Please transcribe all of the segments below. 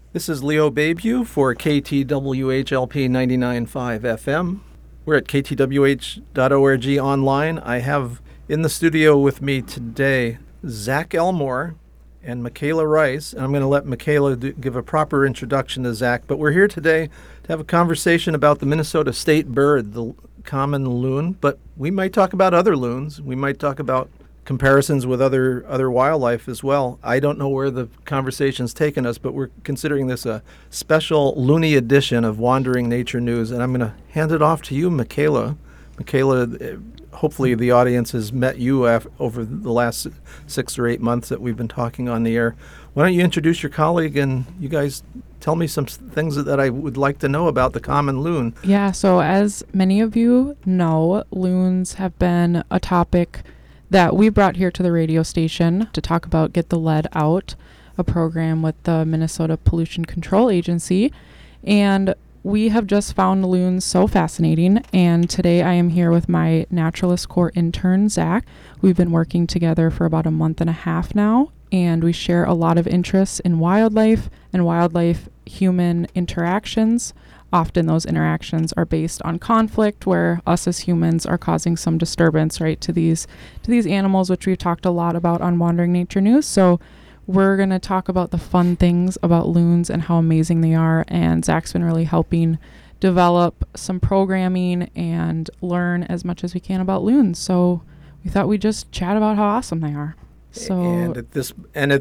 This is Leo Bayview for KTWHLP 99.5 FM. We're at ktwh.org online. I have in the studio with me today Zach Elmore and Michaela Rice. And I'm going to let Michaela give a proper introduction to Zach. But we're here today to have a conversation about the Minnesota state bird, the common loon. But we might talk about other loons. We might talk about comparisons with other wildlife as well. I don't know where the conversation's taken us, but we're considering this a special loony edition of Wandering Nature News, and I'm going to hand it off to you, Michaela. Michaela, hopefully the audience has met you over the last 6 or 8 months that we've been talking on the air. Why don't you introduce your colleague and you guys tell me some things that I would like to know about the common loon. Yeah, so as many of you know, loons have been a topic that we brought here to the radio station to talk about Get the Lead Out, a program with the Minnesota Pollution Control Agency. And we have just found loons so fascinating. And today I am here with my Naturalist Corps intern, Zach. We've been working together for about a month and a half now, and we share a lot of interests in wildlife and wildlife-human interactions. Often those interactions are based on conflict where us as humans are causing some disturbance, right, to these animals, which we've talked a lot about on Wandering Nature News. So we're going to talk about the fun things about loons and how amazing they are. And Zach's been really helping develop some programming and learn as much as we can about loons. So we thought we'd just chat about how awesome they are. So and at this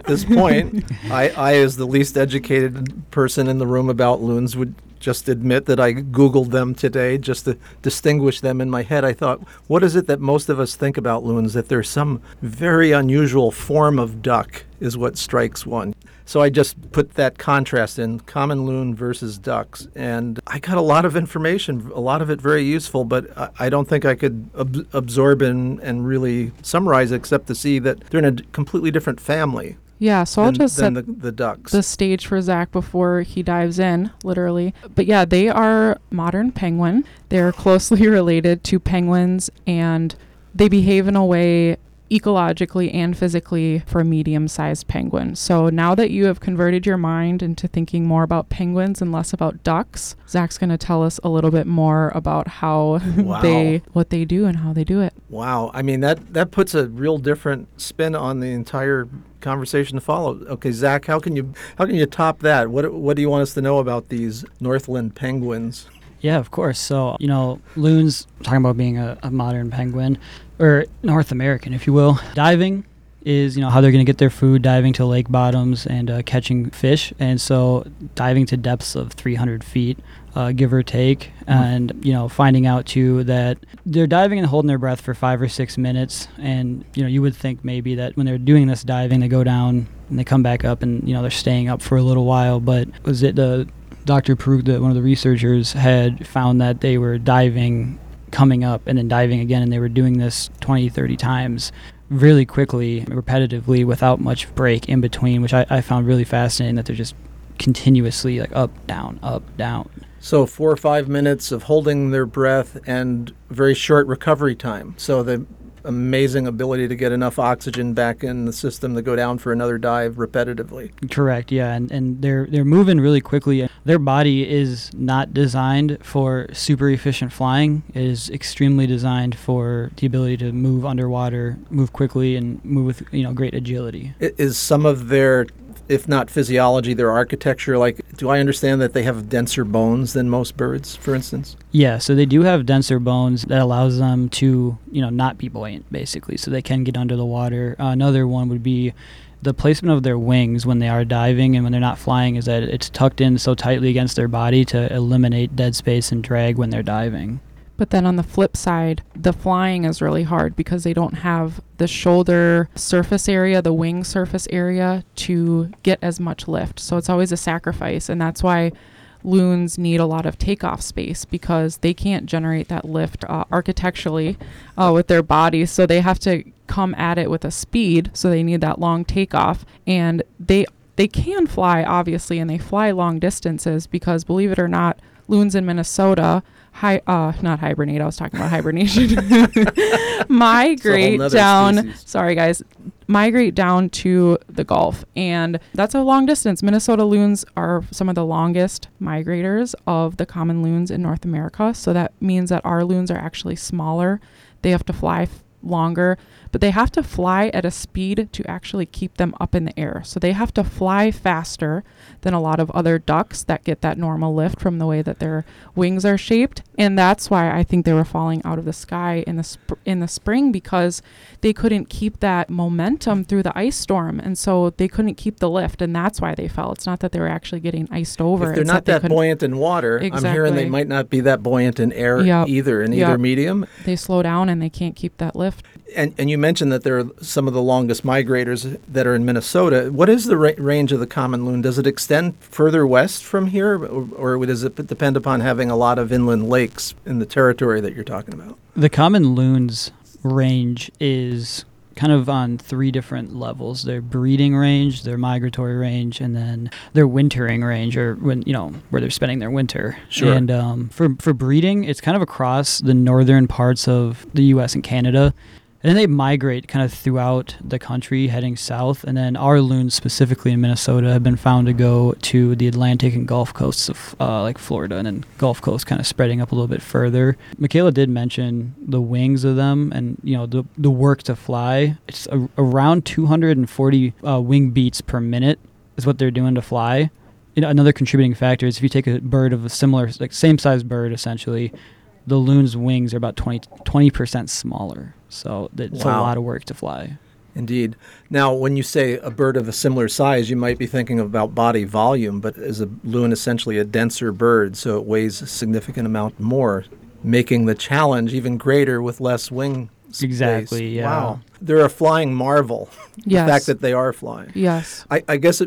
point, I as the least educated person in the room about loons would just admit that I Googled them today just to distinguish them in my head. I thought, what is it that most of us think about loons? That there's some very unusual form of duck is what strikes one. So I just put that contrast in, common loon versus ducks. And I got a lot of information, a lot of it very useful, but I don't think I could absorb and really summarize except to see that they're in a completely different family. Yeah, so I'll just set the ducks. The stage for Zach before he dives in, literally. But yeah, they are modern penguin. They're closely related to penguins, and they behave in a way ecologically and physically for a medium-sized penguin. So now that you have converted your mind into thinking more about penguins and less about ducks, Zach's going to tell us a little bit more about how what they do and how they do it. Wow. I mean, that puts a real different spin on the entire conversation to follow. Okay, Zach, how can you top that? What do you want us to know about these Northland penguins? Yeah, of course. So, loons, talking about being a modern penguin, or North American, if you will. Diving is, how they're going to get their food, diving to lake bottoms and catching fish. And so diving to depths of 300 feet, give or take, and, finding out, too, that they're diving and holding their breath for 5 or 6 minutes. And, you would think maybe that when they're doing this diving, they go down and they come back up and, they're staying up for a little while. But was it Dr. Peruk, one of the researchers, had found that they were diving, coming up, and then diving again, and they were doing this 20, 30 times really quickly, repetitively, without much break in between, which I found really fascinating, that they're just continuously like up, down, up, down. So 4 or 5 minutes of holding their breath and very short recovery time. So the amazing ability to get enough oxygen back in the system to go down for another dive repetitively. Correct, yeah, and they're moving really quickly. Their body is not designed for super efficient flying. It is extremely designed for the ability to move underwater, move quickly, and move with great agility. Is some of their, if not physiology, their architecture, do I understand that they have denser bones than most birds, for instance? Yeah, so they do have denser bones that allows them to, not be buoyant, basically, so they can get under the water. Another one would be the placement of their wings when they are diving and when they're not flying, is that it's tucked in so tightly against their body to eliminate dead space and drag when they're diving. But then on the flip side, the flying is really hard because they don't have the shoulder surface area, the wing surface area to get as much lift. So it's always a sacrifice. And that's why loons need a lot of takeoff space, because they can't generate that lift architecturally with their bodies. So they have to come at it with a speed. So they need that long takeoff. And they can fly, obviously, and they fly long distances because, believe it or not, loons in Minnesota not hibernate, I was talking about hibernation. Migrate down, sorry guys, migrate down to the Gulf, and that's a long distance. Minnesota loons are some of the longest migrators of the common loons in North America, so that means that our loons are actually smaller. They have to fly longer, but they have to fly at a speed to actually keep them up in the air. So they have to fly faster than a lot of other ducks that get that normal lift from the way that their wings are shaped. And that's why I think they were falling out of the sky in the spring, because they couldn't keep that momentum through the ice storm, and so they couldn't keep the lift, and that's why they fell. It's not that they were actually getting iced over. If they're not that buoyant in water, Exactly. I'm hearing they might not be that buoyant in air either, in either medium. They slow down and they can't keep that lift. And you mentioned that there are some of the longest migrators that are in Minnesota. What is the range of the common loon? Does it extend further west from here, or does it depend upon having a lot of inland lakes in the territory that you're talking about? The common loon's range is kind of on three different levels: their breeding range, their migratory range, and then their wintering range, or when where they're spending their winter. Sure. And for breeding, it's kind of across the northern parts of the U.S. and Canada. And then they migrate kind of throughout the country, heading south. And then our loons, specifically in Minnesota, have been found to go to the Atlantic and Gulf coasts of like Florida, and then Gulf Coast kind of spreading up a little bit further. Michaela did mention the wings of them, and the work to fly. It's around 240 wing beats per minute is what they're doing to fly. Another contributing factor is if you take a bird of a similar, like same size bird, essentially, the loon's wings are about 20% smaller. So it's a lot of work to fly. Indeed. Now, when you say a bird of a similar size, you might be thinking about body volume, but is a loon essentially a denser bird, so it weighs a significant amount more, making the challenge even greater with less wing space. Exactly, yeah. Wow. They're a flying marvel. Yes. The fact that they are flying. Yes. I guess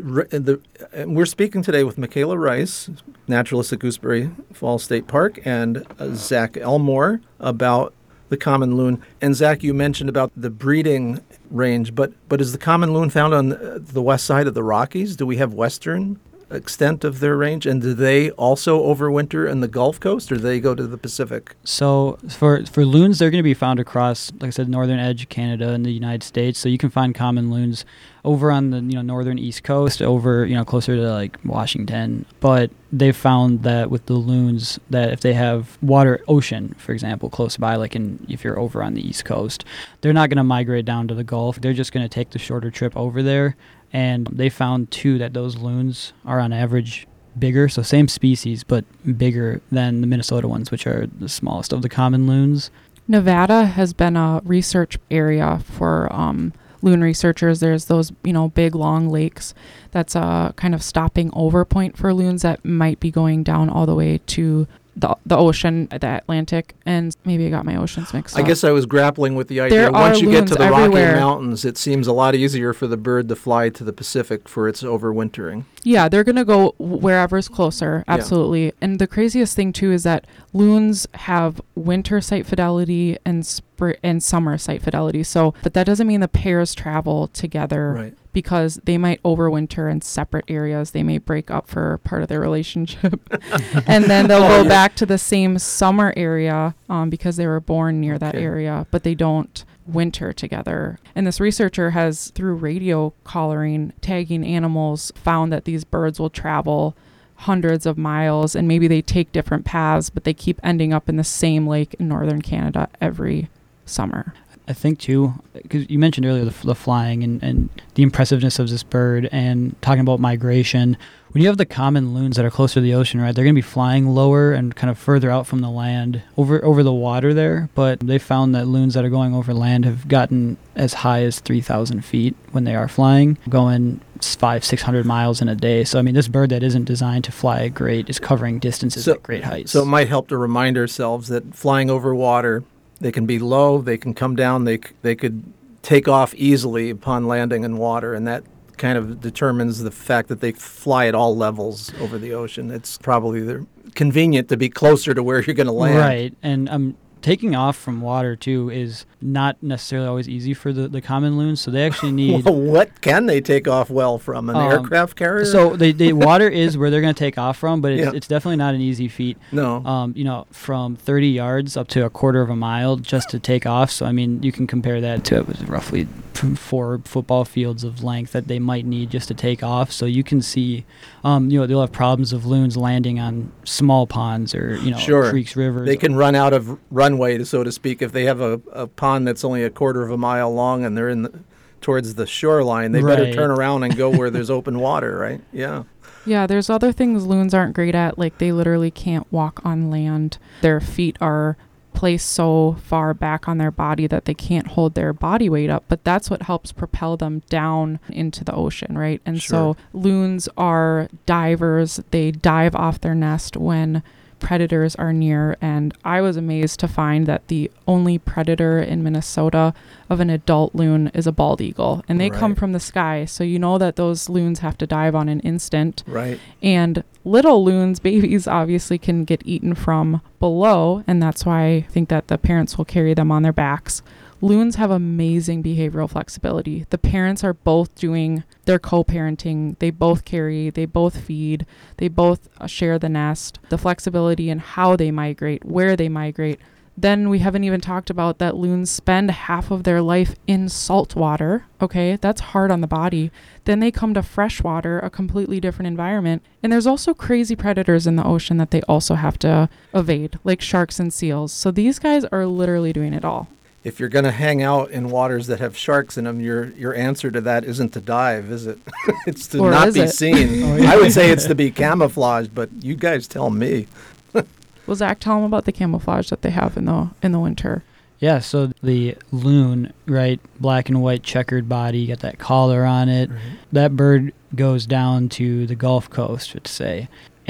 we're speaking today with Michaela Rice, naturalist at Gooseberry Falls State Park, and Zach Elmore about the common loon. And Zach, you mentioned about the breeding range, but is the common loon found on the west side of the Rockies? Do we have western extent of their range? And do they also overwinter in the Gulf Coast, or do they go to the Pacific? So for loons, they're going to be found across, like I said, northern edge of Canada and the United States. So you can find common loons over on the northern East Coast, over closer to like Washington. But they've found that with the loons, that if they have ocean, for example, close by, like if you're over on the East Coast, they're not going to migrate down to the Gulf. They're just going to take the shorter trip over there. And they found, too, that those loons are on average bigger, so same species, but bigger than the Minnesota ones, which are the smallest of the common loons. Nevada has been a research area for loon researchers. There's those, big, long lakes. That's a kind of stopping over point for loons that might be going down all the way to the ocean, the Atlantic, and maybe I got my oceans mixed up. I guess I was grappling with the idea. There Once you get to the everywhere. Rocky Mountains, it seems a lot easier for the bird to fly to the Pacific for its overwintering. Yeah, they're going to go wherever's closer, absolutely. Yeah. And the craziest thing, too, is that loons have winter site fidelity and summer site fidelity. So, but that doesn't mean the pairs travel together. Right. Because they might overwinter in separate areas. They may break up for part of their relationship. And then they'll go back to the same summer area because they were born near that area, but they don't winter together. And this researcher has, through radio collaring, tagging animals, found that these birds will travel hundreds of miles, and maybe they take different paths, but they keep ending up in the same lake in northern Canada every summer. I think, too, because you mentioned earlier the flying and the impressiveness of this bird, and talking about migration. When you have the common loons that are closer to the ocean, right, they're going to be flying lower and kind of further out from the land, over the water there. But they found that loons that are going over land have gotten as high as 3,000 feet when they are flying, going 500-600 miles in a day. So, I mean, this bird that isn't designed to fly great is covering distances at great heights. So it might help to remind ourselves that flying over water, they can be low, they can come down, they could take off easily upon landing in water, and that kind of determines the fact that they fly at all levels over the ocean. It's probably convenient to be closer to where you're going to land. Right, and taking off from water too is not necessarily always easy for the common loons, so they actually need Well, what can they take off well from? An aircraft carrier? so they water is where they're going to take off from, but Yeah. it's definitely not an easy feat. No. From 30 yards up to a quarter of a mile just to take off. So I mean, you can compare that to roughly 4 football fields of length that they might need just to take off. So you can see, they'll have problems of loons landing on small ponds or Sure. creeks, rivers. They can run out of runway, so to speak, if they have a pond that's only a quarter of a mile long and they're towards the shoreline. They better Right. turn around and go where there's open water, right? Yeah. Yeah, there's other things loons aren't great at, like they literally can't walk on land. Their feet are placed so far back on their body that they can't hold their body weight up, but that's what helps propel them down into the ocean, right? And Sure. so loons are divers. They dive off their nest when predators are near, and I was amazed to find that the only predator in Minnesota of an adult loon is a bald eagle, and they come Right. from the sky, so you know that those loons have to dive on an instant. Right. And little loons, babies, obviously can get eaten from below, and that's why I think that the parents will carry them on their backs. Loons have amazing behavioral flexibility. The parents are both doing their co-parenting. They both carry, they both feed, they both share the nest. The flexibility in how they migrate, where they migrate. Then we haven't even talked about that loons spend half of their life in salt water. Okay, that's hard on the body. Then they come to freshwater, a completely different environment. And there's also crazy predators in the ocean that they also have to evade, like sharks and seals. So these guys are literally doing it all. If you're going to hang out in waters that have sharks in them, your answer to that isn't to dive, is it? It's to Or not is be it? seen. Oh, yeah. I would say it's to be camouflaged, but you guys tell me. Well, Zach, tell them about the camouflage that they have in the winter. Yeah, so the loon, right, black and white checkered body, you got that collar on it. Right. That bird goes down to the Gulf Coast, let's say,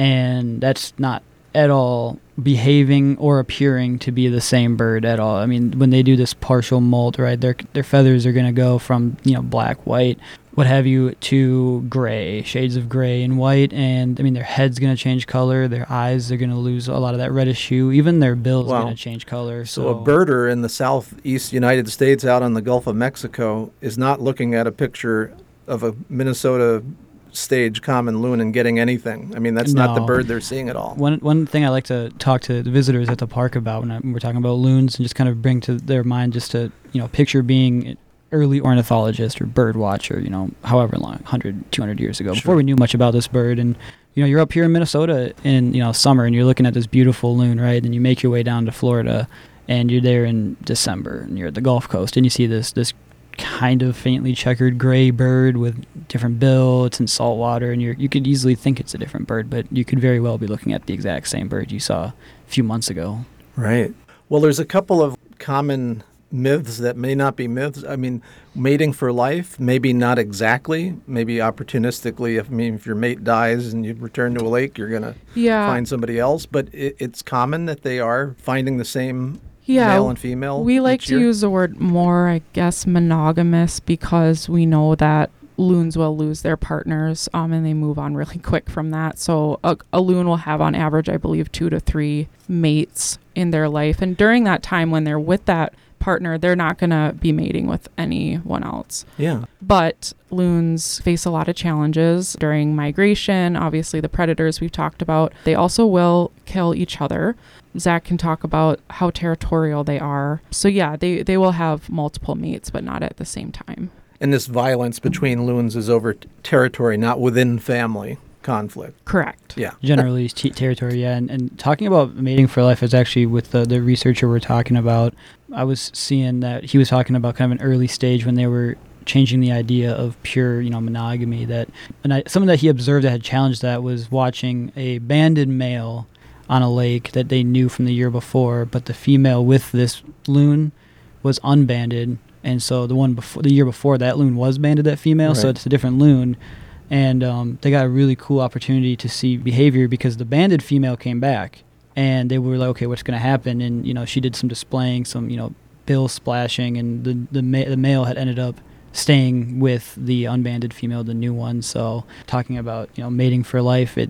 and that's not at all behaving or appearing to be the same bird at all. I mean, when they do this partial molt, right, their feathers are going to go from, black, white, what have you, to gray, shades of gray and white, and I mean, their head's going to change color, their eyes are going to lose a lot of that reddish hue, even their bill's Wow. going to change color. So a birder in the southeast United States out on the Gulf of Mexico is not looking at a picture of a Minnesota stage common loon and getting anything. I mean, that's not the No. bird they're seeing at all. One thing I like to talk to the visitors at the park about when we're talking about loons and just kind of bring to their mind just to, picture being an early ornithologist or bird watcher, however long, 100, 200 years ago, before Sure. we knew much about this bird. And, you're up here in Minnesota in, summer and you're looking at this beautiful loon, right? And you make your way down to Florida and you're there in December and you're at the Gulf Coast and you see this kind of faintly checkered gray bird with different bill. It's in salt water, and you could easily think it's a different bird, but you could very well be looking at the exact same bird you saw a few months ago. Right. Well, there's a couple of common myths that may not be myths. I mean, mating for life, maybe not exactly, maybe opportunistically. If your mate dies and you return to a lake, you're going to find somebody else. But it's common that they are finding the same male and female. We like each to year. use the word more, I guess, monogamous, because we know that loons will lose their partners and they move on really quick from that. So a loon will have on average, I believe, 2 to 3 mates in their life. And during that time when they're with that partner, they're not going to be mating with anyone else. Yeah. But loons face a lot of challenges during migration. Obviously, the predators we've talked about, they also will kill each other. Zach can talk about how territorial they are. So yeah, they will have multiple mates, but not at the same time. And this violence between loons is over territory, not within family conflict. Correct. Yeah. Generally, territory, yeah. And talking about mating for life is actually with the researcher we're talking about. I was seeing that he was talking about kind of an early stage when they were changing the idea of pure, monogamy. Something that he observed that had challenged that was watching a banded male on a lake that they knew from the year before, but the female with this loon was unbanded, and so the year before that loon was banded, that female, so Right. it's a different loon. And they got a really cool opportunity to see behavior because the banded female came back and they were like, okay, what's going to happen? And, she did some displaying, some, bill splashing, and the male had ended up staying with the unbanded female, the new one. So talking about, mating for life,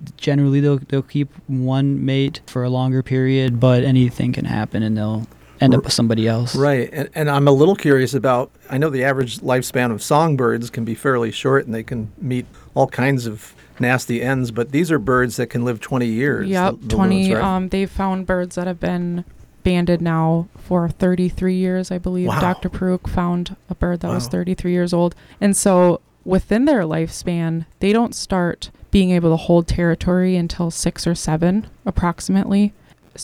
generally they'll keep one mate for a longer period, but anything can happen and they'll end up with somebody else. Right. And I'm a little curious about, I know the average lifespan of songbirds can be fairly short and they can meet all kinds of nasty ends, but these are birds that can live 20 years. Yep, the 20. loons, right? They've found birds that have been banded now for 33 years, I believe. Wow. Dr. Peruk found a bird that was Wow. 33 years old. And so within their lifespan, they don't start being able to hold territory until 6 or 7 approximately.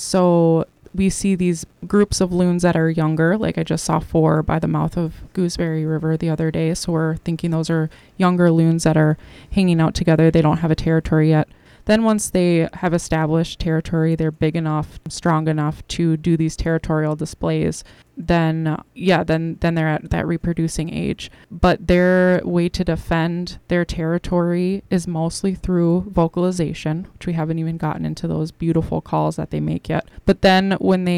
So we see these groups of loons that are younger, like I just saw 4 by the mouth of Gooseberry River the other day. So we're thinking those are younger loons that are hanging out together. They don't have a territory yet. Then once they have established territory, they're big enough, strong enough to do these territorial displays, then they're at that reproducing age. But their way to defend their territory is mostly through vocalization, which we haven't even gotten into those beautiful calls that they make yet. But then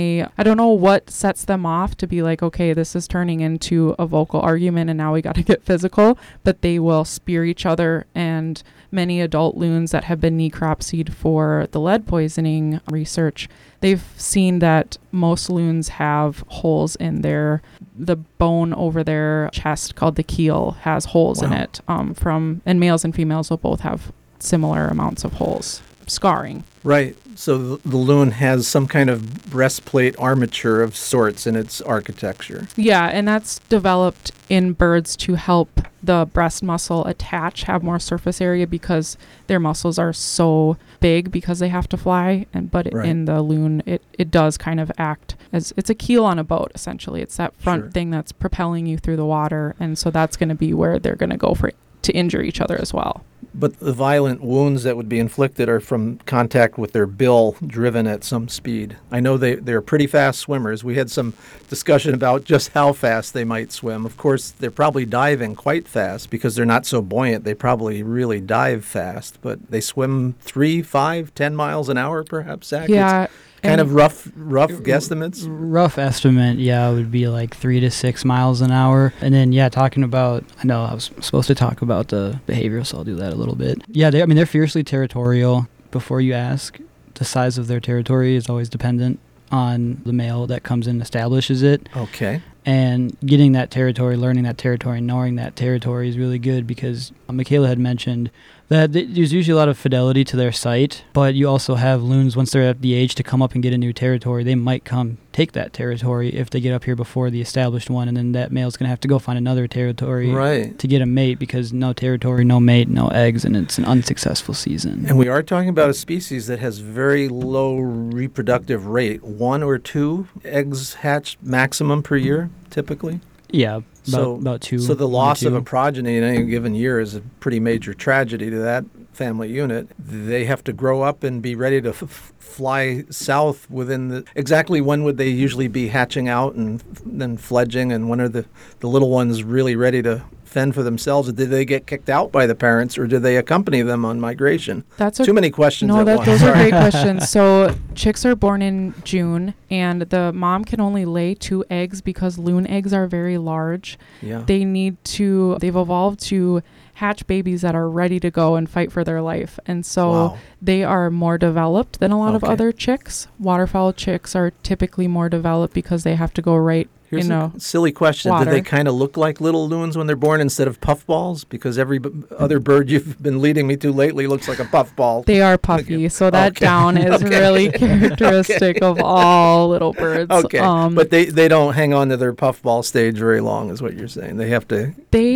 I don't know what sets them off to be like, okay, this is turning into a vocal argument and now we got to get physical, but they will spear each other. And many adult loons that have been necropsied for the lead poisoning research, they've seen that most loons have holes in the bone over their chest called the keel has holes in Wow. it. And males and females will both have similar amounts of holes, scarring. Right. So the loon has some kind of breastplate armature of sorts in its architecture. Yeah, and that's developed in birds to help the breast muscle attach, have more surface area because their muscles are so big because they have to fly. But Right. in the loon, it does kind of act as it's a keel on a boat, essentially. It's that front Sure. thing that's propelling you through the water. And so that's going to be where they're going to go to injure each other as well. But the violent wounds that would be inflicted are from contact with their bill driven at some speed. I know they're pretty fast swimmers. We had some discussion about just how fast they might swim. Of course, they're probably diving quite fast because they're not so buoyant. They probably really dive fast, but they swim 3, 5, 10 miles an hour perhaps, Zach? Yeah. It's kind and of rough guesstimates. Rough estimate, would be like 3 to 6 miles an hour. And then, talking about, I know I was supposed to talk about the behavior, so I'll do that a little bit. Yeah, they're fiercely territorial. Before you ask, the size of their territory is always dependent on the male that comes in and establishes it. Okay. And getting that territory, learning that territory, knowing that territory is really good because Michaela had mentioned that there's usually a lot of fidelity to their site, but you also have loons, once they're at the age to come up and get a new territory, they might come take that territory if they get up here before the established one, and then that male's going to have to go find another territory Right. to get a mate because no territory, no mate, no eggs, and it's an unsuccessful season. And we are talking about a species that has very low reproductive rate, 1 or 2 eggs hatched maximum per year, typically. Yeah, So- about 2. So the 1 or loss of 2. a progeny in any given year is a pretty major tragedy to that family unit. They have to grow up and be ready to fly south within exactly when would they usually be hatching out and then fledging, and when are the little ones really ready to fend for themselves? Did they get kicked out by the parents, or did they accompany them on migration? Too many questions at once. Those are Sorry. great questions. So chicks are born in June, and the mom can only lay 2 eggs because loon eggs are very large. Yeah. They've evolved to hatch babies that are ready to go and fight for their life. And so Wow. they are more developed than a lot of Okay. other chicks. Waterfowl chicks are typically more developed because they have to go right Here's in a silly question. water. Did they kind of look like little loons when they're born instead of puffballs? Because every other bird you've been leading me to lately looks like a puffball. They are puffy, so that Okay. down is Okay. really characteristic of all little birds. Okay, but they don't hang on to their puffball stage very long, is what you're saying. They have to.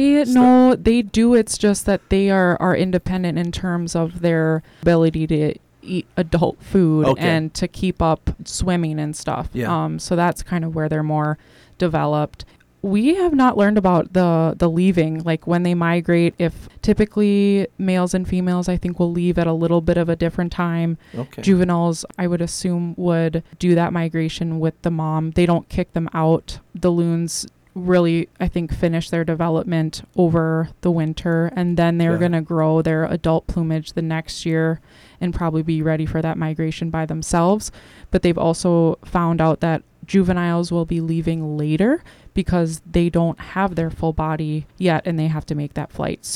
They do. It's just that they are independent in terms of their ability to eat adult food Okay. and to keep up swimming and stuff. Yeah. So that's kind of where they're more developed. We have not learned about the leaving, like when they migrate. If typically males and females, I think, will leave at a little bit of a different time. Okay. Juveniles, I would assume, would do that migration with the mom. They don't kick them out. The loons really, I think, finish their development over the winter, and then they're Yeah. going to grow their adult plumage the next year and probably be ready for that migration by themselves. But they've also found out that juveniles will be leaving later because they don't have their full body yet and they have to make that flight. So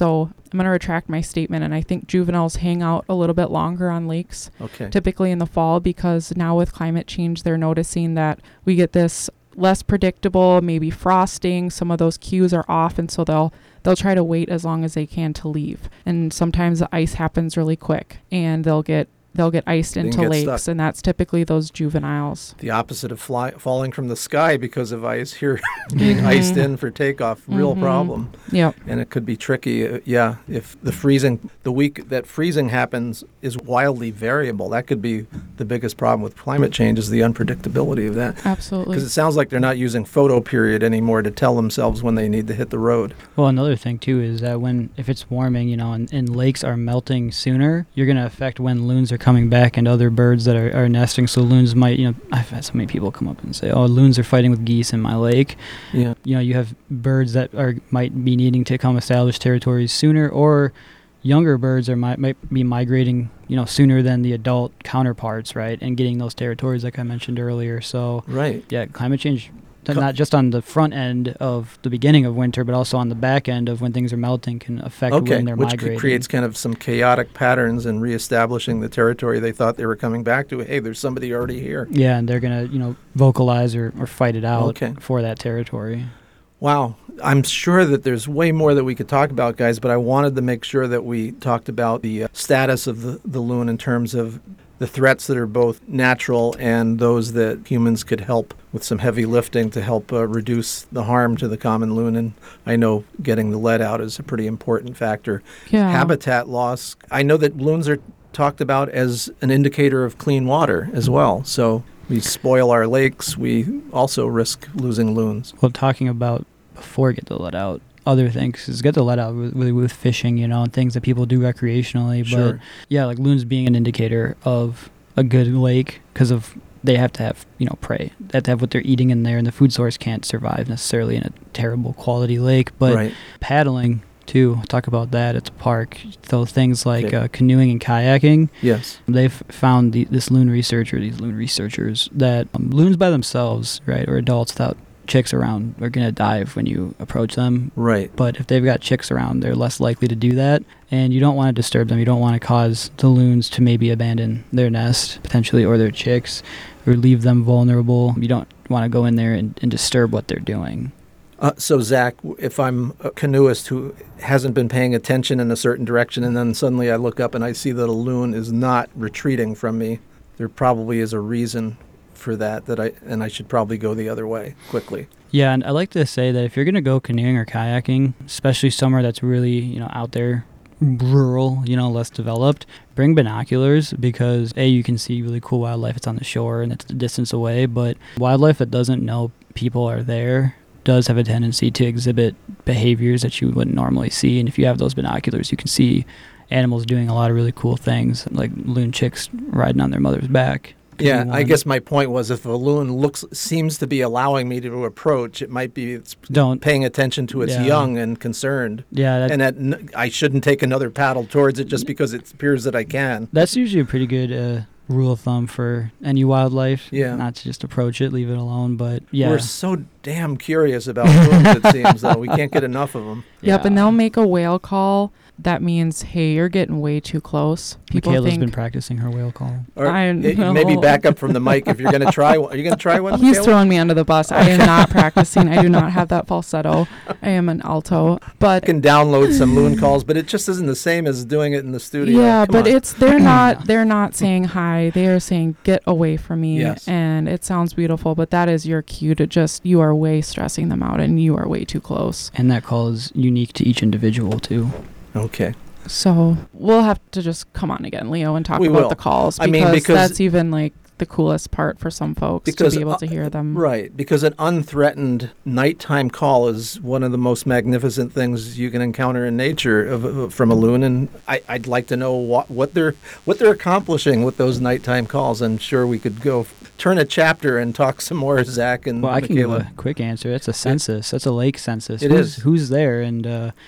I'm going to retract my statement, and I think juveniles hang out a little bit longer on lakes, Okay. typically in the fall, because now with climate change, they're noticing that we get this less predictable, maybe frosting. Some of those cues are off, and so they'll try to wait as long as they can to leave. And sometimes the ice happens really quick, and they'll get iced They can into get lakes, stuck. and that's typically those juveniles. The opposite of falling from the sky because of ice. Here, getting iced in for takeoff, real Mhm. problem. Yep. And it could be tricky. Yeah, if the week that freezing happens is wildly variable, that could be the biggest problem with climate change, is the unpredictability of that. Absolutely. Because it sounds like they're not using photo period anymore to tell themselves when they need to hit the road. Well, another thing too is that if it's warming, and lakes are melting sooner, you're going to affect when loons are coming back and other birds that are nesting. So loons might, I've had so many people come up and say, "Oh, loons are fighting with geese in my lake." Yeah. You have birds that might be needing to come establish territories sooner, or younger birds might be migrating, sooner than the adult counterparts, right? And getting those territories, like I mentioned earlier. So Right. yeah, climate change, not just on the front end of the beginning of winter, but also on the back end of when things are melting, can affect Okay, when they're which migrating. creates kind of some chaotic patterns and reestablishing the territory they thought they were coming back to. Hey, there's somebody already here. Yeah, and they're going to, vocalize or fight it out Okay. for that territory. Wow. I'm sure that there's way more that we could talk about, guys, but I wanted to make sure that we talked about the status of the loon in terms of the threats that are both natural and those that humans could help with some heavy lifting to help reduce the harm to the common loon. And I know getting the lead out is a pretty important factor. Yeah. Habitat loss. I know that loons are talked about as an indicator of clean water as well. So we spoil our lakes. We also risk losing loons. Well, talking about before get the let out, other things is get the let out with fishing, and things that people do recreationally. Sure. But yeah, like loons being an indicator of a good lake because they have to have prey. They have to have what they're eating in there, and the food source can't survive necessarily in a terrible quality lake. But Right. paddling too, talk about that at the park. So things like Okay. canoeing and kayaking. Yes. They've found these loon researchers that loons by themselves, right, or adults without chicks around are going to dive when you approach them. Right. But if they've got chicks around, they're less likely to do that. And you don't want to disturb them. You don't want to cause the loons to maybe abandon their nest, potentially, or their chicks, or leave them vulnerable. You don't want to go in there and disturb what they're doing. So, Zach, if I'm a canoeist who hasn't been paying attention in a certain direction and then suddenly I look up and I see that a loon is not retreating from me, there probably is a reason for that I should probably go the other way quickly. Yeah, and I like to say that if you're going to go canoeing or kayaking, especially somewhere that's really, out there, rural, less developed, bring binoculars because you can see really cool wildlife. It's on the shore and it's a distance away, but wildlife that doesn't know people are there does have a tendency to exhibit behaviors that you wouldn't normally see. And if you have those binoculars, you can see animals doing a lot of really cool things, like loon chicks riding on their mother's back. Yeah, I guess my point was if a loon seems to be allowing me to approach, it might be it's paying attention to its young and concerned. Yeah. And that I shouldn't take another paddle towards it just because it appears that I can. That's usually a pretty good rule of thumb for any wildlife. Yeah. Not to just approach it, leave it alone. But yeah. We're so damn curious about loons, it seems, though. We can't get enough of them. Yep, and they'll make a whale call. That means, hey, you're getting way too close. People Michaela's think been practicing her whale call. Or I know. maybe back up from the mic if you're going to try one. Are you going to try one, he's Michaela? throwing me under the bus. I am not practicing. I do not have that falsetto. I am an alto. But I can download some loon calls, but it just isn't the same as doing it in the studio. yeah, Come but on. they're not saying hi. They are saying get away from me. Yes. And it sounds beautiful, but that is your cue to just, you are way stressing them out and you are way too close. And that call is unique to each individual, too. Okay. So we'll have to just come on again, Leo, and talk We about will. the calls I because, mean, because that's even like the coolest part for some folks Because, to be able to hear them. Right, because an unthreatened nighttime call is one of the most magnificent things you can encounter in nature from a loon, and I'd like to know what they're accomplishing with those nighttime calls. I'm sure we could go turn a chapter and talk some more, Zach and Well, I can give Michaela. a quick answer. That's a census. That's a lake census. It is. Who's there? And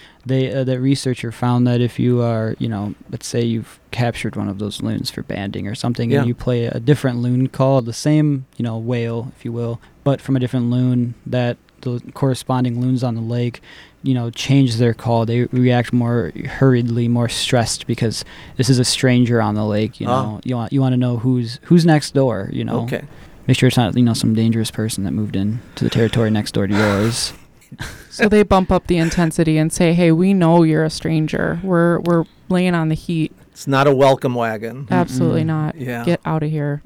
that researcher found that if you are, let's say you've captured one of those loons for banding or something, Yeah. and you play a different loon call, the same, whale, if you will, but from a different loon, that the corresponding loons on the lake change their call. They react more hurriedly, more stressed because this is a stranger on the lake. You want to know who's next door. Okay. Make sure it's not some dangerous person that moved in to the territory next door to yours. So they bump up the intensity and say, "Hey, we know you're a stranger. We're laying on the heat. It's not a welcome wagon." Absolutely not. Yeah. Get out of here."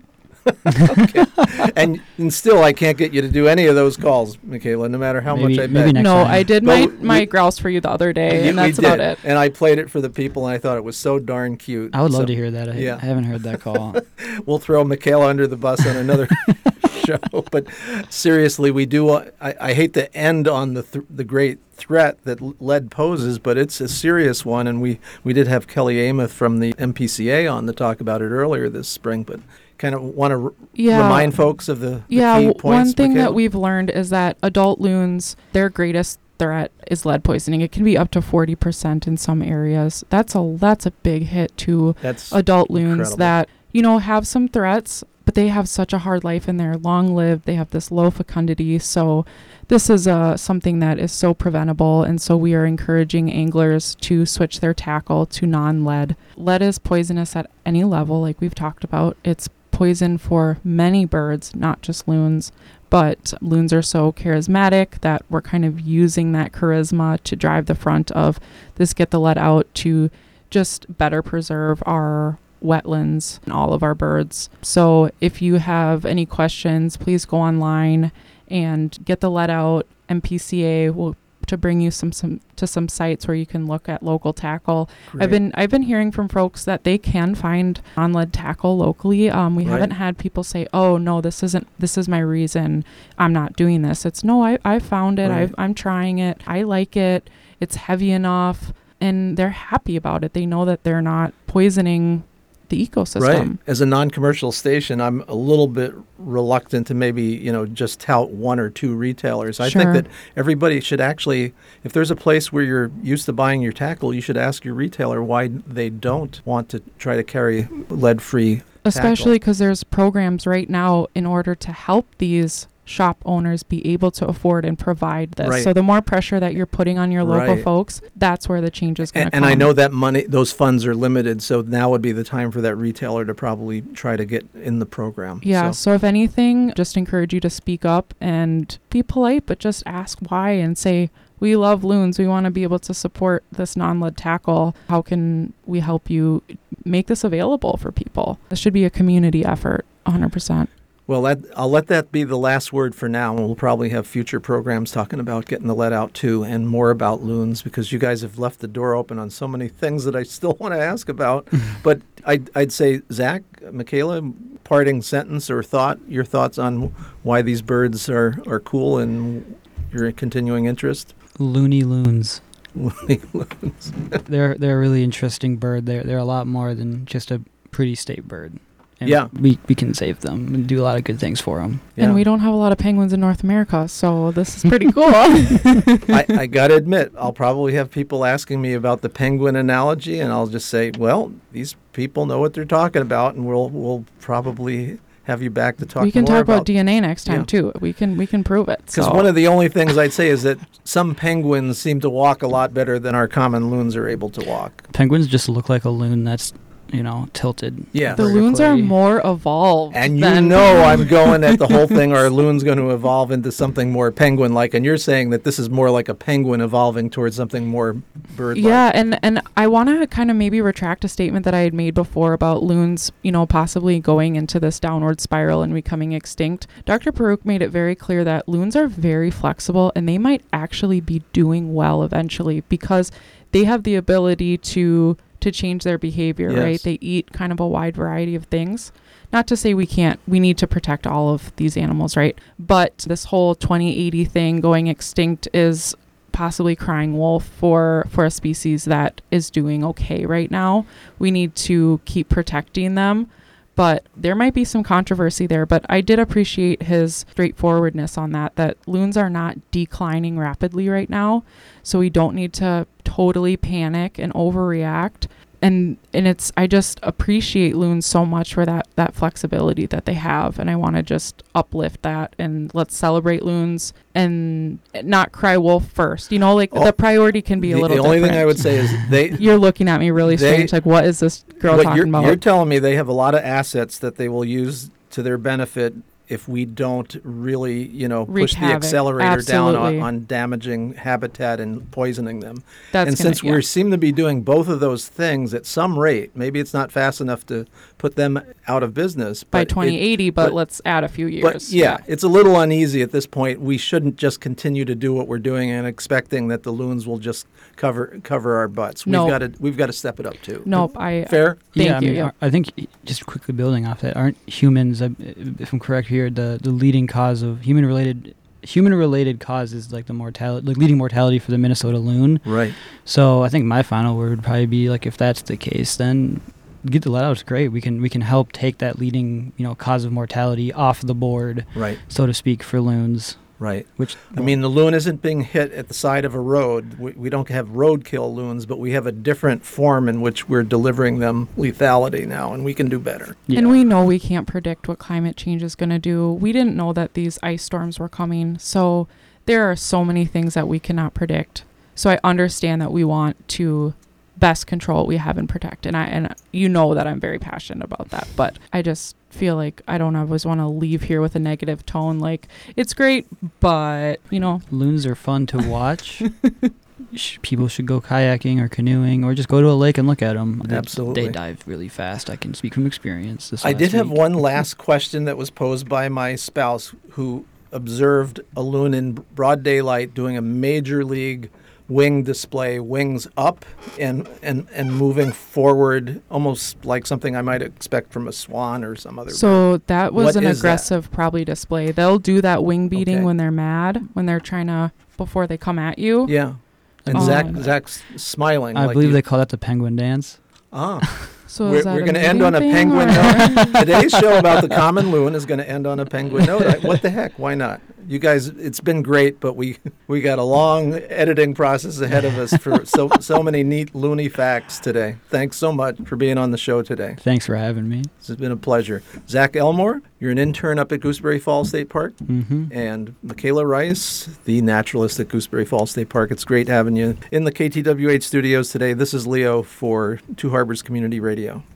Okay. And still, I can't get you to do any of those calls, Michaela, no matter how much I maybe beg. next No, time. I did But my grouse for you the other day, and We that's about did. it. And I played it for the people, and I thought it was so darn cute. I would So love to hear that. yeah. I haven't heard that call. We'll throw Michaela under the bus on another show. But seriously, we do. I hate to end on the great threat that lead poses, but it's a serious one. And we did have Kelly Amos from the MPCA on to talk about it earlier this spring. But kind of want to remind folks of the key points. One thing Michaela? that we've learned is that adult loons, their greatest threat is lead poisoning. It can be up to 40% in some areas. That's a big hit to That's adult loons incredible. that have some threats, but they have such a hard life and they're long lived. They have this low fecundity. So this is something that is so preventable, and so we are encouraging anglers to switch their tackle to non-lead. Lead is poisonous at any level, like we've talked about. It's poison for many birds, not just loons, but loons are so charismatic that we're kind of using that charisma to drive the front of this Get the Lead Out to just better preserve our wetlands and all of our birds. So if you have any questions, please go online and Get the Lead Out. MPCA will to bring you some sites where you can look at local tackle. Great. I've been hearing from folks that they can find non-lead tackle locally. We haven't had people say, "Oh no, this is my reason I'm not doing this." It's no, I found it. Right. I'm trying it. I like it. It's heavy enough, and they're happy about it. They know that they're not poisoning the ecosystem. Right. As a non-commercial station, I'm a little bit reluctant to maybe, just tout one or two retailers. I think Sure. that everybody should actually, if there's a place where you're used to buying your tackle, you should ask your retailer why they don't want to try to carry lead-free Especially because there's programs right now in order to help these shop owners be able to afford and provide this. Right. So the more pressure that you're putting on your local Right. folks, that's where the change is going to come. And I know that those funds are limited, so now would be the time for that retailer to probably try to get in the program. Yeah, so if anything, just encourage you to speak up and be polite, but just ask why and say, "We love loons. We want to be able to support this non-lead tackle. How can we help you make this available for people?" This should be a community effort, 100%. Well, I'll let that be the last word for now. We'll probably have future programs talking about getting the lead out too, and more about loons, because you guys have left the door open on so many things that I still want to ask about. But I'd say, Zach, Michaela, parting sentence or your thoughts on why these birds are cool and your continuing interest? Loony loons. Loony loons. They're a really interesting bird. They're a lot more than just a pretty state bird. And Yeah. we can save them and do a lot of good things for them. Yeah. And we don't have a lot of penguins in North America, so this is pretty cool. I got to admit, I'll probably have people asking me about the penguin analogy, and I'll just say, well, these people know what they're talking about, and we'll probably have you back to talk We can more talk about DNA next time Yeah. too. We can prove it. Because So. one of the only things I'd say is that some penguins seem to walk a lot better than our common loons are able to walk. Penguins just look like a loon that's, tilted. Yeah. The loons are vertically. more evolved. And than I'm going at the whole thing, are loons going to evolve into something more penguin-like? And you're saying that this is more like a penguin evolving towards something more bird-like. Yeah, and I want to kind of maybe retract a statement that I had made before about loons, possibly going into this downward spiral and becoming extinct. Dr. Peruk made it very clear that loons are very flexible and they might actually be doing well eventually because they have the ability to change their behavior, Yes. right? They eat kind of a wide variety of things. Not to say we need to protect all of these animals, right? But this whole 2080 thing going extinct is possibly crying wolf for a species that is doing okay right now. We need to keep protecting them, but there might be some controversy there. But I did appreciate his straightforwardness on that loons are not declining rapidly right now, so we don't need to totally panic and overreact. and it's, I just appreciate loons so much for that flexibility that they have, and I want to just uplift that, and let's celebrate loons and not cry wolf first. You know, like the priority can be a little different. The only thing I would say is you're looking at me really strange, like what is this girl talking about? You're telling me they have a lot of assets that they will use to their benefit if we don't really, push the accelerator down on damaging habitat and poisoning them. And since we seem to be doing both of those things at some rate, maybe it's not fast enough to put them out of business. By 2080, but let's add a few years. But it's a little uneasy at this point. We shouldn't just continue to do what we're doing and expecting that the loons will just cover our butts. We've got to step it up too. Nope. Fair? Thank you. I think just quickly building off that, aren't humans, if I'm correct here, the leading cause of human-related cause is like the leading mortality for the Minnesota loon. Right. So I think my final word would probably be like, if that's the case, then get the let out. It's great. We can help take that leading cause of mortality off the board, right, so to speak, for loons. Right. The loon isn't being hit at the side of a road. We don't have roadkill loons, but we have a different form in which we're delivering them lethality now, and we can do better. Yeah. And we know we can't predict what climate change is going to do. We didn't know that these ice storms were coming. So there are so many things that we cannot predict. So I understand that we want to best control what we have and protect. And you know that I'm very passionate about that. But I just feel like I don't always want to leave here with a negative tone. Like, it's great, but, Loons are fun to watch. People should go kayaking or canoeing or just go to a lake and look at them. Absolutely. They dive really fast. I can speak from experience. I did have one last question that was posed by my spouse, who observed a loon in broad daylight doing a major league wing display, wings up and moving forward, almost like something I might expect from a swan or some other bird. So that was an aggressive probably display. They'll do that wing beating when they're mad, when they're trying to, before they come at you. Yeah. And Zach's smiling. I believe they call that the penguin dance. Ah. So we're going to end on a penguin note. Today's show about the common loon is going to end on a penguin note. What the heck? Why not? You guys, it's been great, but we got a long editing process ahead of us for so many neat loony facts today. Thanks so much for being on the show today. Thanks for having me. This has been a pleasure. Zach Elmore, you're an intern up at Gooseberry Falls State Park. Mm-hmm. And Michaela Rice, the naturalist at Gooseberry Falls State Park. It's great having you in the KTWH studios today. This is Leo for Two Harbors Community Radio.